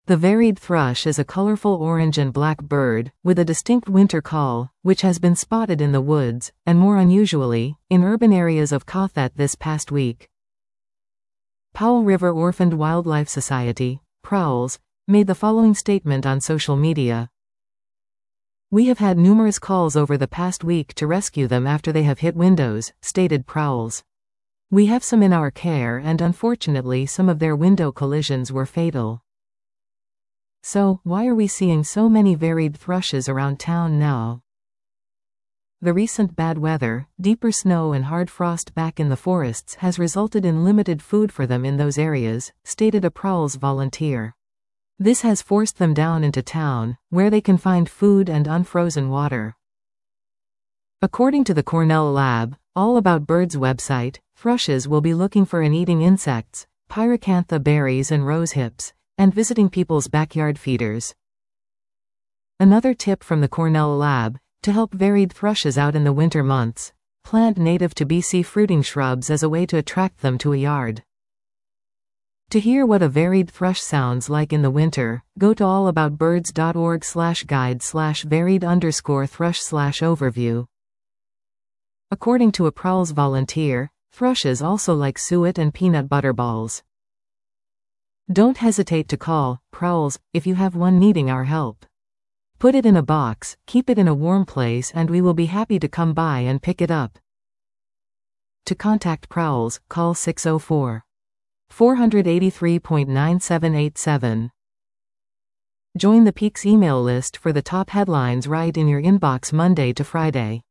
The varied thrush is a colorful orange and black bird, with a distinct winter call, which has been spotted in the woods, and more unusually, in urban areas of Cothat this past week. Powell River Orphaned Wildlife Society, PROWLS, made the following statement on social media. "We have had numerous calls over the past week to rescue them after they have hit windows," stated PROWLS. "We have some in our care and unfortunately some of their window collisions were fatal." So, why are we seeing so many varied thrushes around town now? The recent bad weather, deeper snow and hard frost back in the forests has resulted in limited food for them in those areas, stated a PROWLS volunteer. This has forced them down into town, where they can find food and unfrozen water. According to the Cornell Lab, All About Birds website, thrushes will be looking for and eating insects, pyracantha berries and rosehips, and visiting people's backyard feeders. Another tip from the Cornell Lab, to help varied thrushes out in the winter months, plant native to BC fruiting shrubs as a way to attract them to a yard. To hear what a varied thrush sounds like in the winter, go to allaboutbirds.org/guide/varied_thrush/overview. According to a PROWLS volunteer, thrushes also like suet and peanut butter balls. Don't hesitate to call PROWLS if you have one needing our help. Put it in a box, keep it in a warm place, and we will be happy to come by and pick it up. To contact PROWLS, call 604-483.9787. Join the Peaks email list for the top headlines right in your inbox Monday to Friday.